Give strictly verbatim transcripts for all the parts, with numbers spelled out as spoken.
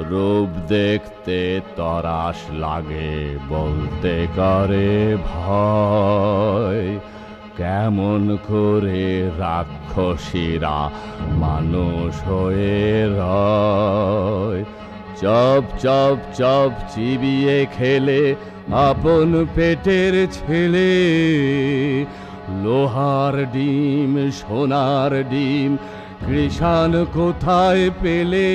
রূপ দেখতে তরাস লাগে, বলতে করে ভয়। কেমন করে রাক্ষসীরা মানুষ হয়ে রয়। চপ চপ চপ চিবিয়ে খেলে আপন পেটের ছেলে। লোহার ডিম সোনার ডিম কৃষাণ কোথায় পেলে?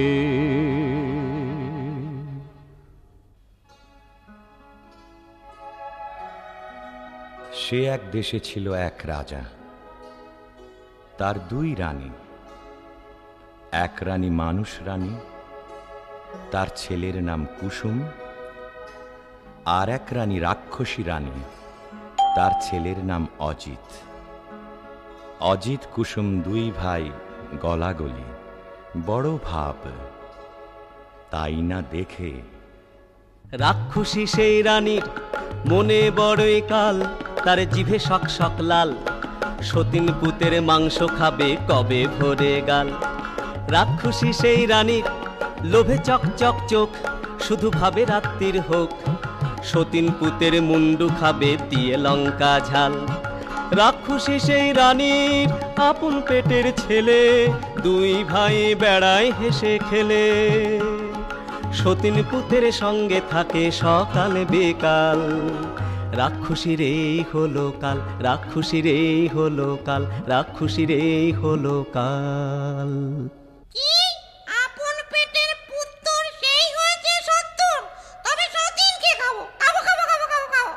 সে এক দেশে ছিল এক রাজা, তার দুই রানী। এক রানী মানুষ রানী, তার ছেলের নাম কুসুম। আর এক রানী রাক্ষসী রানী, তার ছেলের নাম অজিত। অজিত কুসুম দুই ভাই গলাগলি, বড় ভাব। তাই না দেখে রাক্ষসী সেই রানীর মনে বড়ই কাল, তার জিভে শক শক লাল। সতীন পুতের মাংস খাবে কবে ভরে গাল। রাক্ষসী সেই রানীর লোভে চক চক চোখ, শুধু ভাবে রাত্রির হোক। সতীন পুতের মুন্ডু খাবে দিয়ে লঙ্কা ঝাল। রাক্ষসী সেই রানীর আপন পেটের ছেলে, দুই ভাই বেড়ায় হেসে খেলে। সতীন পুতের সঙ্গে থাকে সকাল বেকাল। রাক্ষসীর এই হলো কাল, রাক্ষসীর এই হলো কাল, রাক্ষসীর এই হলো কাল। কি আপন পেটের পুত্তর সেই হয়েছে সত্তর, তবে সতীনকে খাবো খাবো খাবো খাবো খাবো খাবো।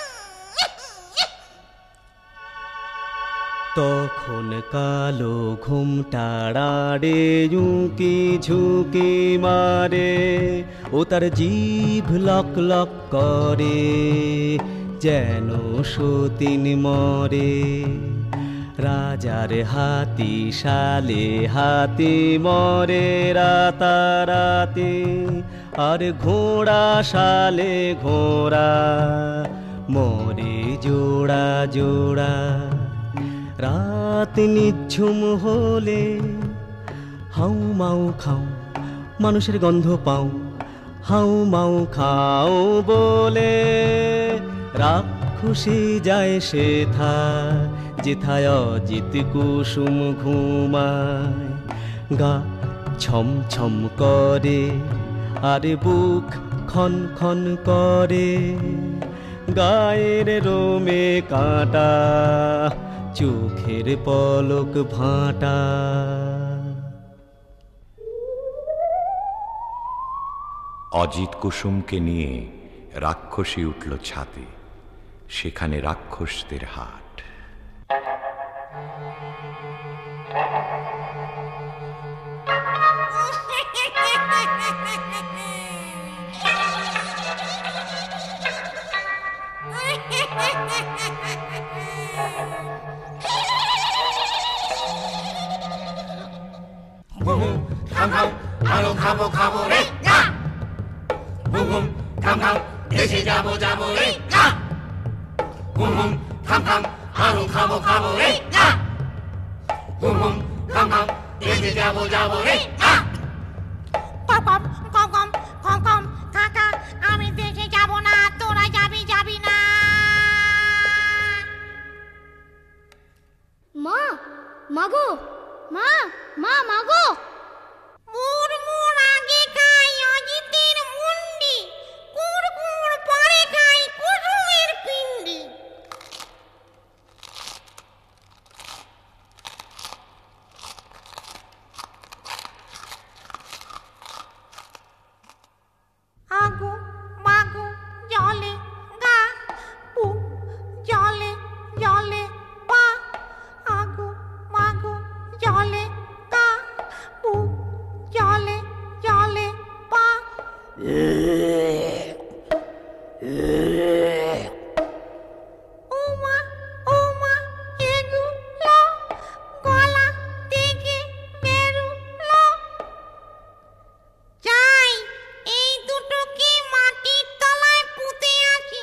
তখন কালো ঘুমটাড়াড়ে ঝুঁকি ঝুঁকি মারে, ও তার জিভ লক লক করে যেন সতীন মরে। রাজার হাতি শালে হাতি মরে রাতারাতি, আর ঘোড়া শালে ঘোড়া মরে জোড়া জোড়া। রাত নিঝুম হলে হাউ মাউ খাও, মানুষের গন্ধ পাও। হাউ মাউ খাও বলে রাক্ষসী যায় সেথা, যেথায় অজিত কুসুম ঘুমায়। গা ছম ছম করে আর বুক খন খন করে, গায়ের রোমে কাঁটা, চোখের পলক ভাঁটা। অজিত কুসুমকে নিয়ে রাক্ষসী উঠল ছাদে, সেখানে রাক্ষসদের হাট। আরো খাবো খাবো রে, বুম বুম থাম থাম দেশে যাবো যাবো রে, বুম বুম থাম থাম আরো খাবো খাবো রে, বুম বুম থাম থাম দেশে যাবো যাবো রে। কম কম কম কম কম কম কাকা, আমি দেশে যাব না, তোরা যাবি যাবি না। মা মাগো, মা মা মাগো। মুর মুর আগে খাই অজিতের মুন্ডি, কুড় কুড় পরে খাই কুসুমের পিন্ডি। আগু মাগু জলে গা, পু জলে জলে পা। আগু মাগু জলে গা, পু জলে জলে পা। ওমা ওমা এগুলো গলা থেকে বেরুলো। চাই এই দুটোকে মাটির তলায় পুঁতে আছি।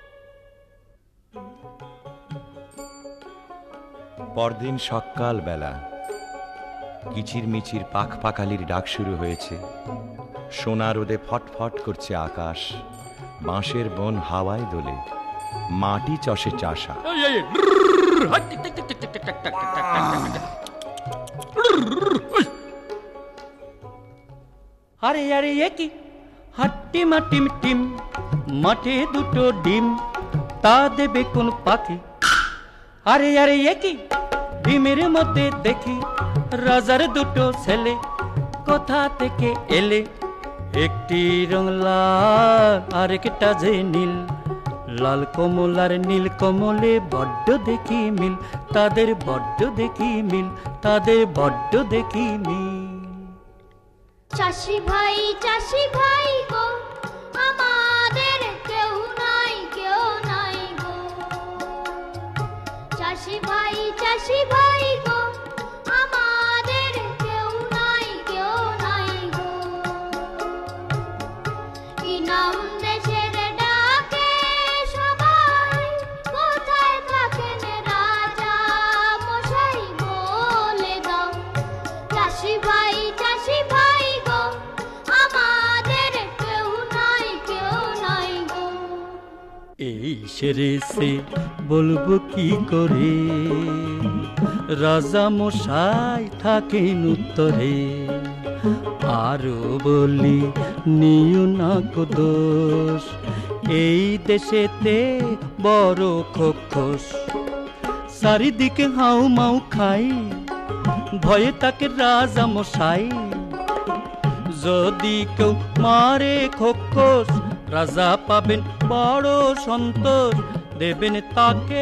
পরদিন সকাল বেলা কিচির মিচির পাখ পাখালির ডাক শুরু হয়েছে। সোনা রোদে ফটফট করছে আকাশ, বাঁশের বন হাওয়ায় দোলে, মাটি চষে চাষা। আরে আরে একই হাট্টি মাটিম টিম, মাঠে দুটো ডিম, তা দেবে কোন পাখি? আরে আরে একই ডিমের মধ্যে দেখি রাজার দুটো ছেলে, কোথা থেকে এলে? একটি রং লাল আর একটা যে নীল, লাল কমল আর নীল কমলে বড্ড দেখি মিল, তাদের বড্ড দেখি মিল, তাদের বড্ড দেখি মিল। চাষি ভাই চাষি ভাই গো, আমাদের কেউ নাই কেউ নাই গো। চাষি ভাই চাষি ভাই গো, আমাদের কেউ নাই কেউ নাই গো। কি নাম দেশের ডাকে সবাই, কোথায় থাকেন রাজা মশাই বলে দাও। চাষি ভাই চাষি ভাই গো, আমাদের কেউ নাই কেউ নাই গো। এই সেরে সে বলবো কি করে, রাজা মশাই থাকেন উত্তরে। আরো বলি নিও না কো দোষ, এই দেশেতে বড় খোখস। চারিদিকে হাউ মাউ খাই, ভয়ে তাকে রাজা মশাই। যদি কেউ মারে খোখস, রাজা পাবেন বড় সন্তোষ। দেবেন তাকে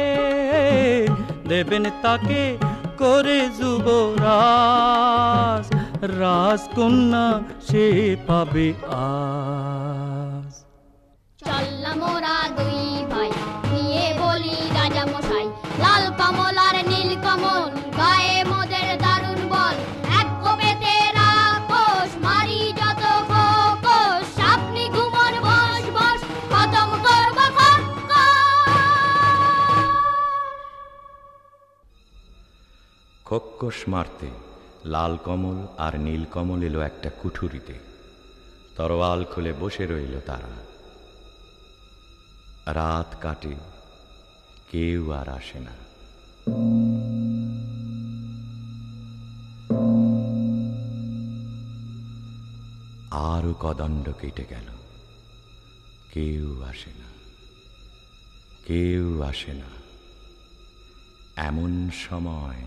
দেবেন তাকে করে যুবরাজ, রাজকন্যা সে পাবে আজ। চললাম মোরা দুই ভাই নিয়ে বলি রাজা মশাই, লাল কমল আর নীল কমল গায়ে মোদের দারুণ বল। এক কোপেতে রাক্ষস মারি যত খোকস, আপনি ঘুমন বস বস খতম করব খোকস। খোক্কস মারতে লাল কমল আর নীল কমল এলো একটা কুঠুরিতে। তরোয়াল খুলে বসে রইল তারা। রাত কাটে, কেউ আর আসে না। আরো কদণ্ড কেটে গেল, কেউ আসে না, কেউ আসে না। এমন সময়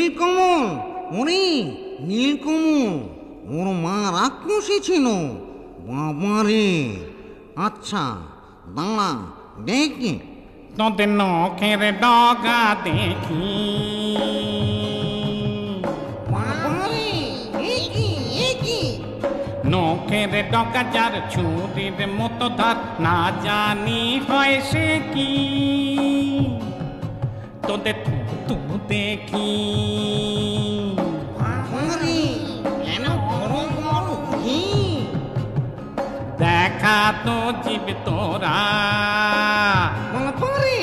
নীলকমল, ওরে নীলকমল, ওর মা রাক্ষসী ছিল, বাবারে, আচ্ছা দাঁড়া দেখি। তোদের নখের ডগা দেখি, বাবারে, এ কি, এ কি? নখের ডগা যার ছুরির মতো ধার, না জানি হয় সে কি। তোদের তু দেখি, বাবারে, কেন বড় বড় ঘি? দেখা তো জীব তোরা, বাবারে,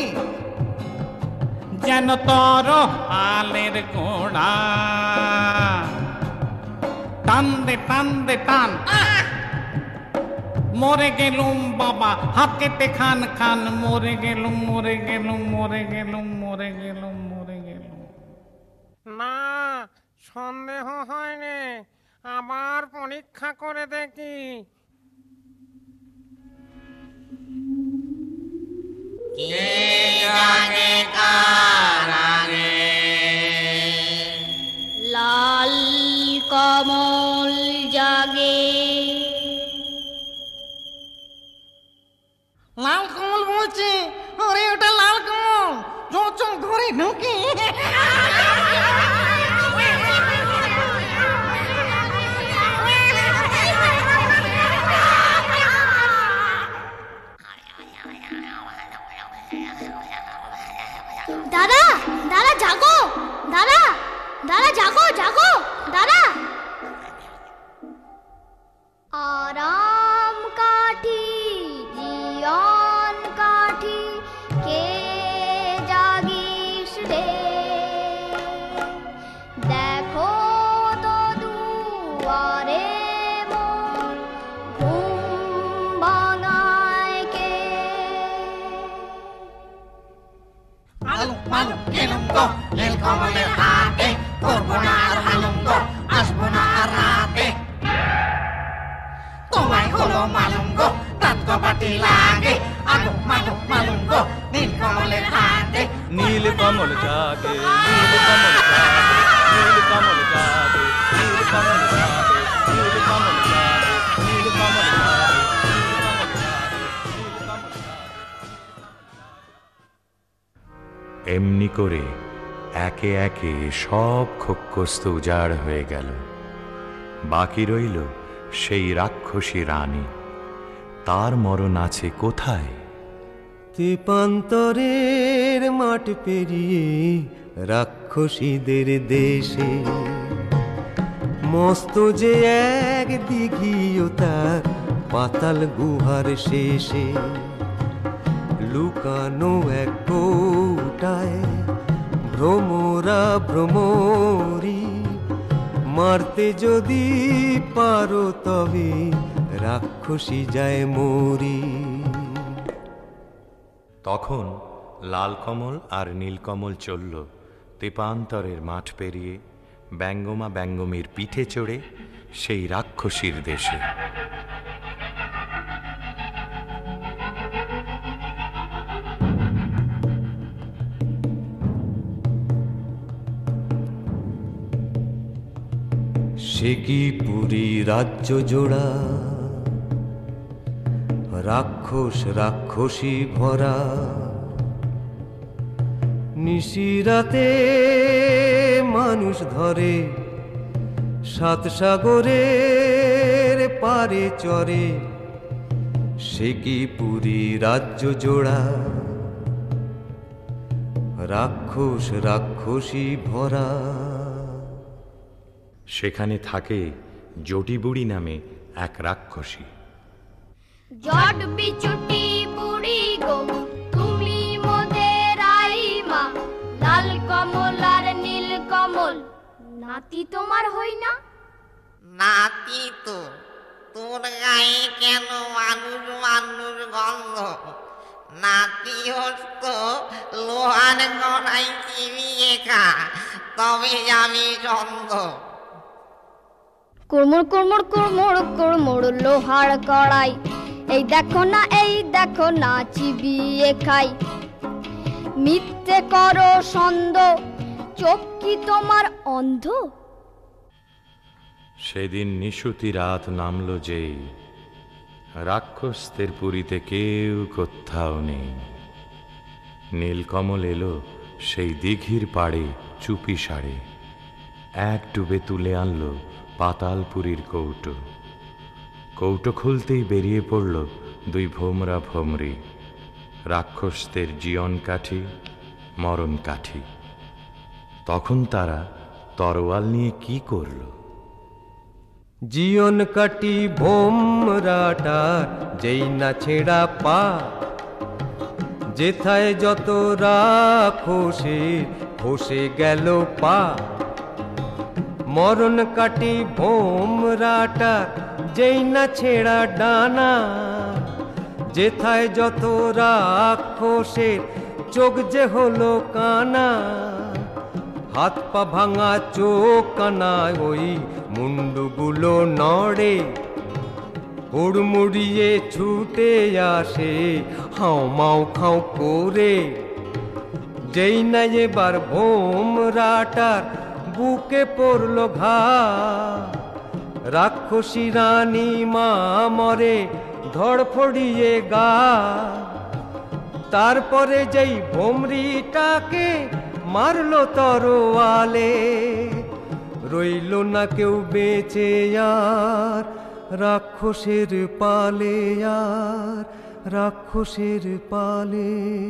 যেন তোর আলের গোড়া। টান দে টান দে টান, মরে গেলুম বাবা হাত কেটে খান খান, মরে গেলুম মরে গেলুম মরে গেলুম মরে গেলুম মরে গেলুম। না, সন্দেহ হয়নি, আবার পরীক্ষা করে দেখি। কে জানে কার আগে? লাল কমল জাগে। লাল কমল বলছে, আরে ওটা লাল কমল, চল চল ঘরে ঢুকে। দাদা দাদা জাগো, দাদা দাদা জাগো জাগো দাদা। আরাম কাঠি জিয়ন কাঠি, কে জাগিস রে? দেখো তো দুয়ারে মন, ঘুম ভাঙায় কে? আলু আলু গেলুম গো নীল কমলের হাতে, করবো না আর হালুম গো, আসবো না আর রাতে। তোমায় হলো মালুম গো, তাত কপাটি লাগে, আলু মালু মালুম গো নীল কমলের হাতে। নীল কমল জাগে, নীল কমল জাগে, নীল কমল জাগে, নীল কমল জাগে, নীল কমল জাগে, নীল কমল জাগে, নীল কমল জাগে। এমনি করে একে একে সব খোক্কস্ত উজাড় হয়ে গেল। বাকি রইল সেই রাক্ষসী রানী। তার মরণ আছে কোথায়? তেপান্তরের মাঠ পেরিয়ে রাক্ষসীদের দেশে, মস্ত যে এক দিঘিও তার পাতাল গুহার শেষে। লুকানো এক কৌটায় ভ্রমরা ভ্রমরি, মারতে যদি পারো তবে রাক্ষসী যায় মরি। তখন লাল কমল আর নীলকমল চলল তেপান্তরের মাঠ পেরিয়ে, ব্যঙ্গমা ব্যঙ্গমীর পিঠে চড়ে সেই রাক্ষসীর দেশে। সে কি পুরী রাজ্য জোড়া, রাক্ষস রাক্ষসী ভরা। নিশিরাতে মানুষ ধরে, সাত সাগরের পারে চরে। সে কি পুরী রাজ্য জোড়া, রাক্ষস রাক্ষসী ভরা। সেখানে থাকে জটিবুড়ি নামে এক রাক্ষসী। জট বিচুটি বুড়ি গো, তুমি মোদের আইমা। লাল কমল আর নীল কমল, নাতি তোমার হই না? নাতি তো, তোর গায়ে কেন মানুষ মানুষ গন্ধ? নাতি হতো লোহার গড়াই চিবিয়ে খা, তবে আমি ছন্দ। কুড়মুড় কুড়মুড় কুড়মুড় কুড়মুড় লোহার কড়াই, এই দেখো না এই দেখো না চিবিয়ে খাই। মিথ্যে করো সন্দ, চোখ কি তোমার অন্ধ? সেদিন নিশুতি রাত নামল যেই, রাক্ষসদের পুরীতে কেউ কোথাও নেই। নীলকমল এলো সেই দিঘির পাড়ে চুপি সারে, এক ডুবে তুলে আনলো পাতালপুরীর কৌটো। কৌটো খুলতেই বেরিয়ে পড়ল দুই ভোমরা ভোমরি, রাক্ষসদের জীবন কাঠি মরণ কাঠি। তখন তারা তরোয়াল নিয়ে কি করল? জীবন কাটি ভোমরাটার যেই না ছেঁড়া পা, যেথায় যত রাক্ষসে খসে গেল পা। মরণ কাটি ভোমরাটার যেই না ছেঁড়া ডানা, যেথায় যত রাক্ষসের চোখ যে হলো কানা। হাত পা ভাঙা চোখ কানায় ওই মুন্ডুগুলো নড়ে, হুড়মুড়িয়ে ছুটে আসে হাও মাও খাও করে। যেই না এবার ভোমরাটার বুকে পড়ল ঘা, রাক্ষসী রানী মা মরে ধড়ফড়িয়ে গা। তারপরে যেই ভোমরিটাকে মারলো তরোয়ালে, রইল না কেউ বেঁচে আর রাক্ষসের পালে, আর রাক্ষসের পালে।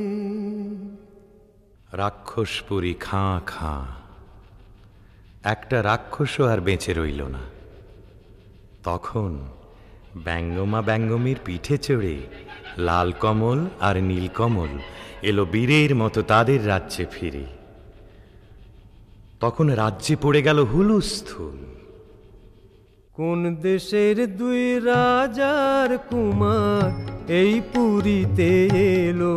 রাক্ষসপুরী খাঁ খাঁ, একটা রাক্ষসও আর বেঁচে রইল না। তখন ব্যঙ্গমা ব্যঙ্গমীর পিঠে চড়ে লাল কমল আর নীলকমল এলো বীরের মতো তাদের রাজ্যে ফিরে। তখন রাজ্যে পড়ে গেল হুলুস্থুল। কোন দেশের দুই রাজার কুমার এই পুরীতে এলো,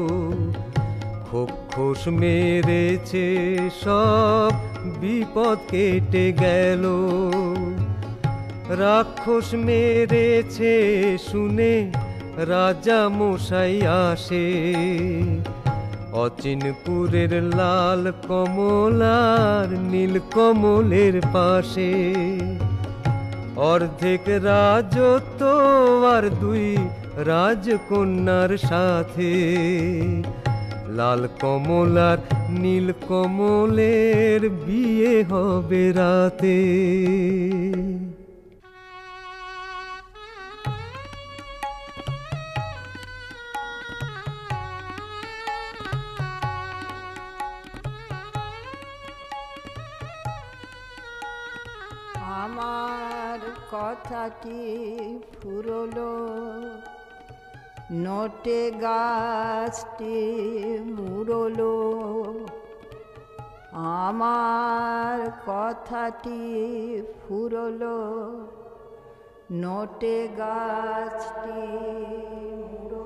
খোখোস মেরেছে সব বিপদ কেটে গেল। রাক্ষস মেরেছে শুনে রাজা মশাই আসে, অচিনপুরের লাল কমলার নীল কমলের পাশে। অর্ধেক রাজত্ব আর দুই রাজকন্যার সাথে, লাল কমলার নীল কমলের বিয়ে হবে রাতে। আমার কথাটি ফুরলো, নোটে গাছটি মুড়লো। আমার কথাটি ফুরলো, নোটে গাছটি মুড়লো।